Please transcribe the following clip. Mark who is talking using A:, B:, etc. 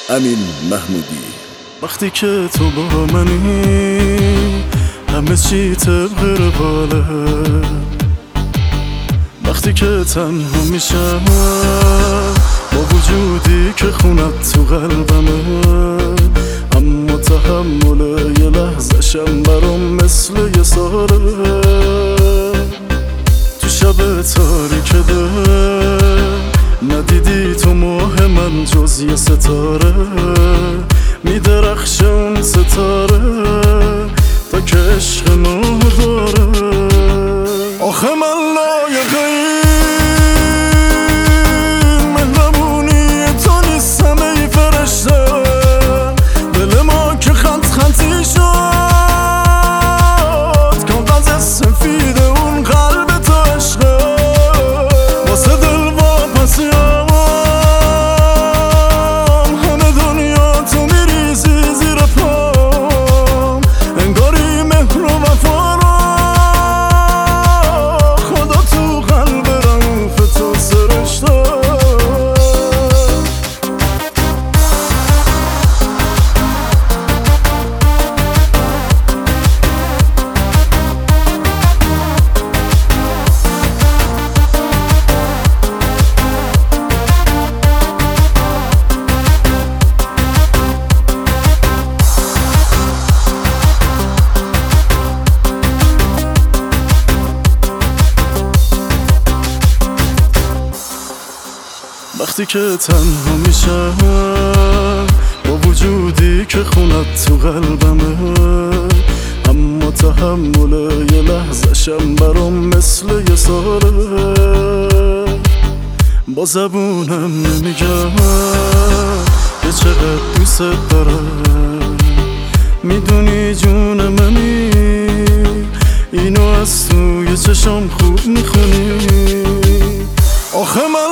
A: امین محمودی.
B: وقتی که تو با منی همه چی طبق رواله، وقتی که تنها میشم با وجودی که خونت تو قلبمه، اما تحمل یه لحظه‌شم برام مثل یه ساله. تو شب تاریک ندیدی تو ماه من جز یه ستاره، میدرخشه اون ستاره تا که عشق ما داره. آخه من لایق این مهربونی تو نیستم ای فرشته، دل ما که خط خطی شد کاغذ سفید اون قلب تو عشقه، واسه دل واپسیام همه دنیا تو میریزی زیر پام، انگاری مهر و وفا رو خدا تو قلب رعوف تو سرشته. وقتی که تنها میشم با وجودی که خونت تو قلبمه، اما تحمل یه لحظه‌شم برام مثل یه ساله. با زبونم نمیگم که چقدر دوست دارم، میدونی جون منی اینو از توی چشام خوب میخونی. آخه من